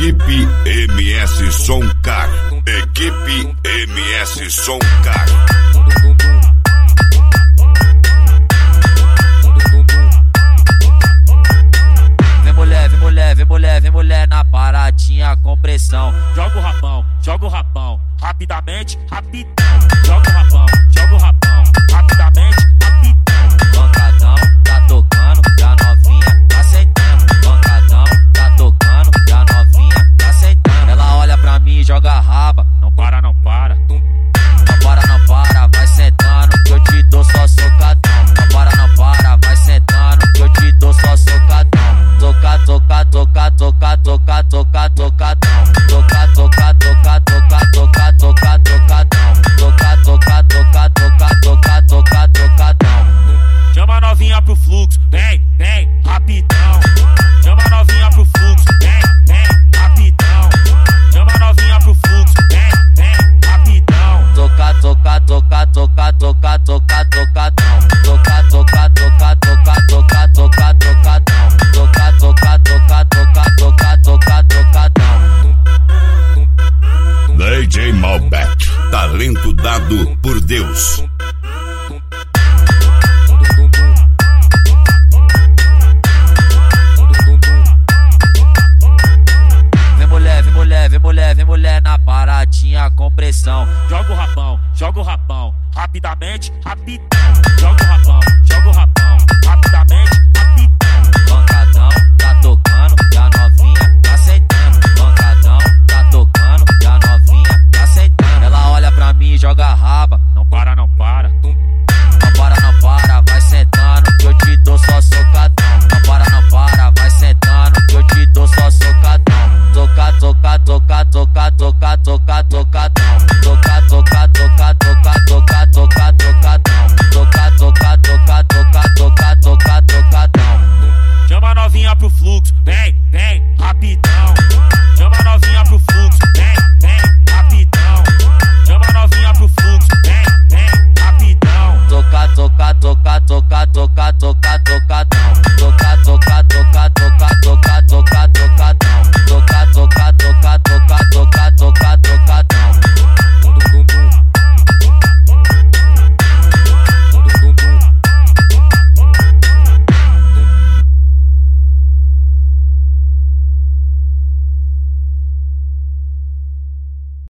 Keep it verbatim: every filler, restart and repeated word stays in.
Equipe M S Soncar. Equipe M S Soncar. Vem mulher, vem mulher, vem mulher, vem mulher na paradinha com pressão. Joga o rapão, joga o rapão, rapidamente, rapidão. Joga o rapão,